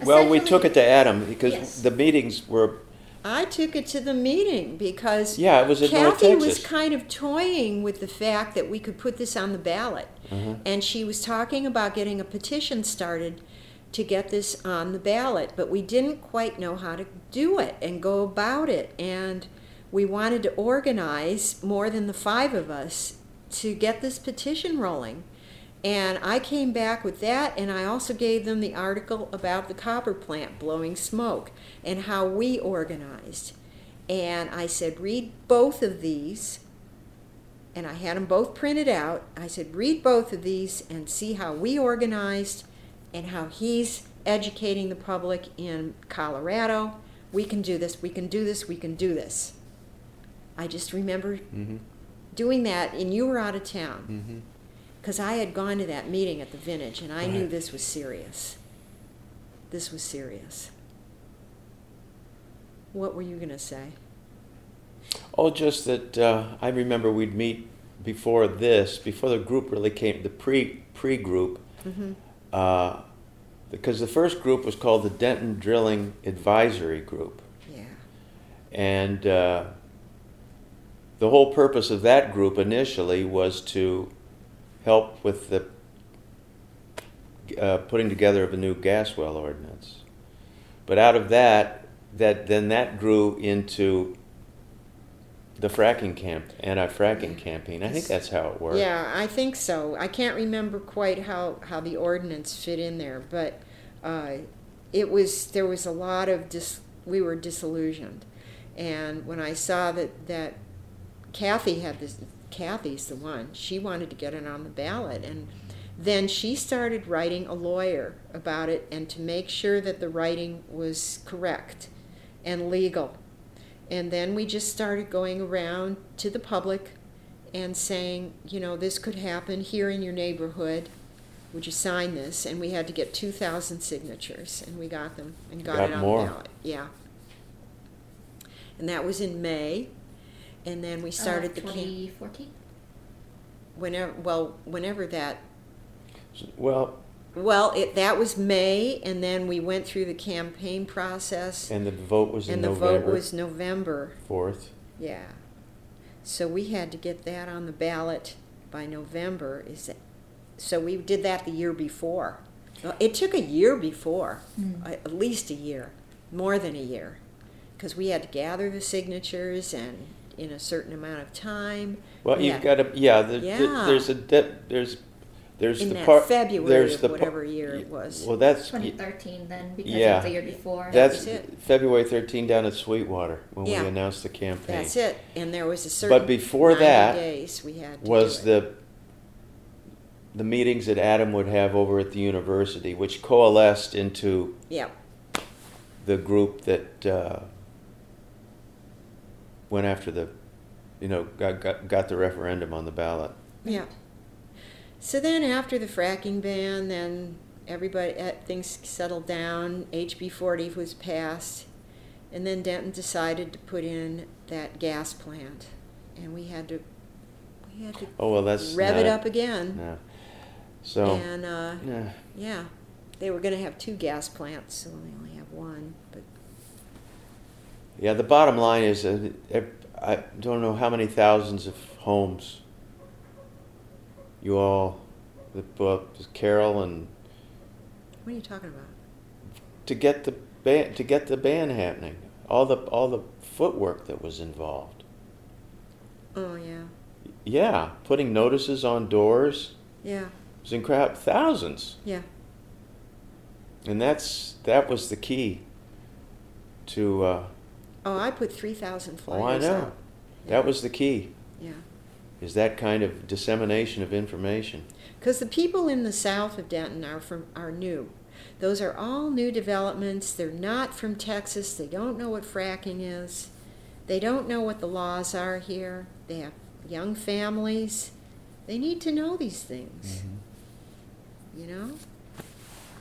Well, we took it to Adam because Yes. the meetings were, I took it to the meeting because yeah, it was in North Kathy was Texas. kind of toying with the fact that we could put this on the ballot. And she was talking about getting a petition started to get this on the ballot, but we didn't quite know how to do it and go about it. And we wanted to organize more than the 5 of us to get this petition rolling. And I came back with that, and I also gave them the article about the copper plant blowing smoke and how we organized. And I said, read both of these. And I had them both printed out. I said, read both of these and see how we organized and how he's educating the public in Colorado. We can do this, we can do this, we can do this. I just remember doing that, and you were out of town. Because I had gone to that meeting at the Vintage, and I knew this was serious. This was serious. What were you going to say? Oh, just that I remember we'd meet before the group really came, the pre-group, because the first group was called the Denton Drilling Advisory Group. Yeah. And the whole purpose of that group initially was to help with the putting together of a new gas well ordinance. But out of that grew into the anti-fracking campaign. I think that's how it worked. Yeah, I think so. I can't remember quite how the ordinance fit in there, but there was a lot of we were disillusioned. And when I saw that Kathy had this, Kathy's the one, she wanted to get it on the ballot, and then she started writing a lawyer about it and to make sure that the writing was correct and legal. And then we just started going around to the public and saying, this could happen here in your neighborhood. Would you sign this? And we had to get 2,000 signatures, and we got them and got it on more. the ballot. Yeah. And that was in May. And then we started the 2014? whenever that. Well, that was May, and then we went through the campaign process. and the vote was in November. And the vote was November 4th. Yeah. So we had to get that on the ballot by November. So we did that the year before. It took a year before, at least a year, more than a year, because we had to gather the signatures and in a certain amount of time. Well, you've got to, there's in the that part, February there's of the whatever year it was. Well, that's 2013 then, because yeah. it was the year before. That's it. February 13 down at Sweetwater when Yeah. we announced the campaign. That's it. And there was a certain But before 90 that days we had to was do it. the meetings that Adam would have over at the university, which coalesced into Yeah. the group that went after got the referendum on the ballot. Yeah. So then after the fracking ban, then everybody, things settled down, HB 40 was passed, and then Denton decided to put in that gas plant. And we had to Oh, well, that's rev it up again. No. So, And yeah, they were going to have 2 gas plants, so they only have 1. But yeah, the bottom line is I don't know how many thousands of homes you all, Carol, and what are you talking about? to get the ban happening, all the footwork that was involved. Oh yeah. Yeah, putting notices on doors. Yeah. It was incredible, thousands. Yeah. And that was the key to. I put 3,000 flyers I know. out. Yeah. That was the key. Yeah. Is that kind of dissemination of information. Because the people in the south of Denton are new. Those are all new developments. They're not from Texas. They don't know what fracking is. They don't know what the laws are here. They have young families. They need to know these things. You know?